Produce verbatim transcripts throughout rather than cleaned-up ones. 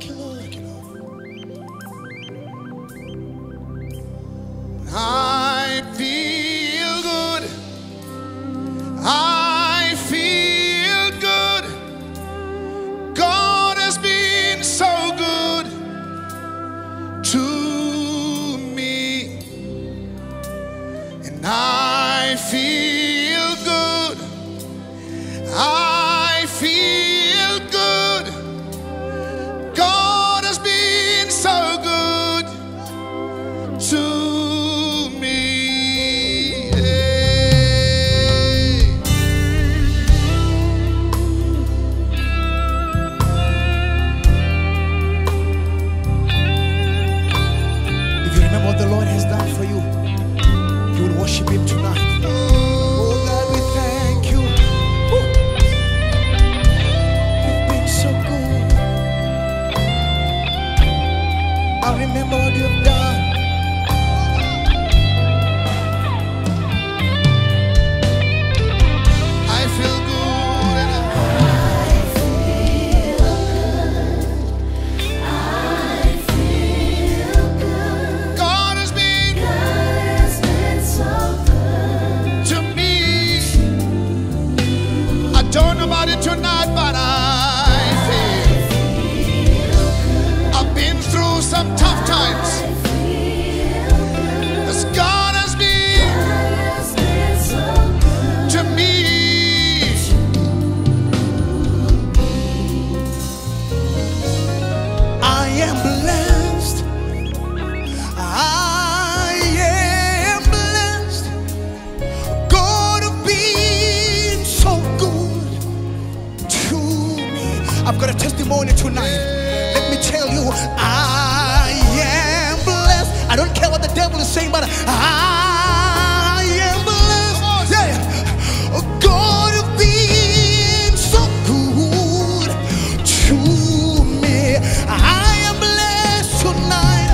Thank you, Lord. Thank you, Lord. I feel good. I feel good. God has been so good to me. And I feel good. I feel good. God has been so good to me. Hey. If you remember what the Lord has done for you, you will worship Him tonight. Oh God, we thank you. Woo. You've been so good. I remember what you have done. I feel good. And God has been to me. I don't know about it tonight, but I feel I've been through some tough times. 'Cause God has been to me. I am blessed. I am blessed. God has been so good to me. I've got a testimony tonight. Let me tell you, I am blessed. I don't care what the devil is saying, but I am blessed. Yeah. God has been so good to me. I am blessed tonight.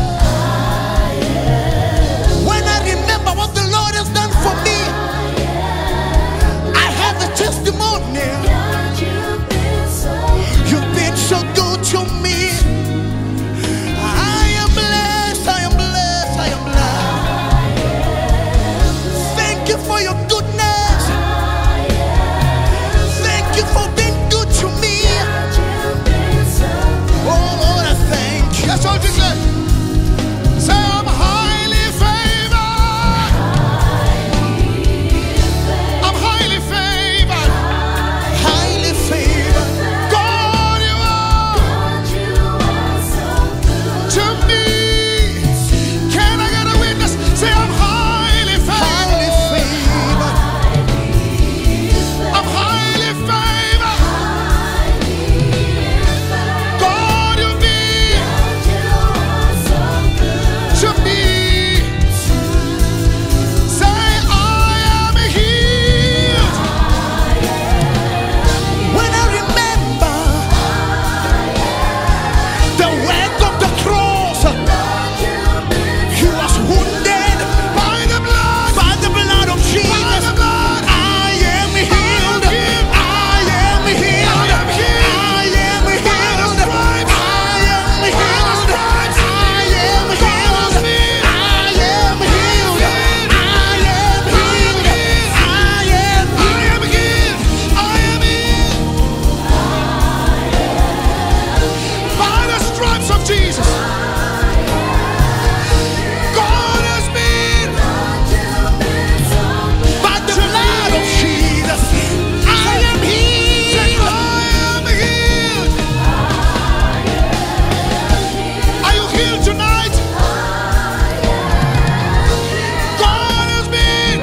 When I remember what the Lord has done for me, I have a testimony. You've been so good to me. I am blessed. I am blessed. I am blessed. Thank you for your goodness. Thank you for being good to me. Oh Lord, I thank you. That's all you said. Say I'm highly favored. I'm highly favored. Highly favored. God, you are to me. Can I get a witness? Say I'm highly Highly favored. favored. I'm highly favored. God, you be to me. Say I am healed. When I remember the work of the cross, He was wounded By the blood. by the blood of By Jesus. the blood. I am healed. I am healed. I am healed. I am healed. I am healed. I am healed. I am healed. I am I am healed. I am healed. By the stripes of Jesus. God has been by the blood of Jesus. I am Say, healed. I am healed. Are you healed tonight? God has been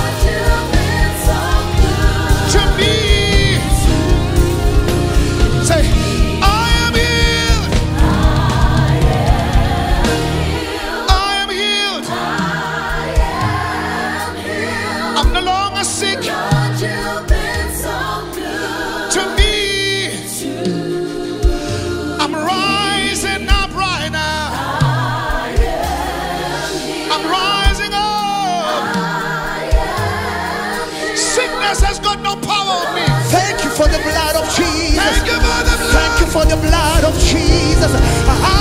to me. Say, I am healed. I am healed. I'm no longer sick. To me, I'm rising up right now. I'm rising up. Sickness has got no power on me. Thank you for the blood of Jesus. Thank you for the blood. Thank you for the blood of Jesus.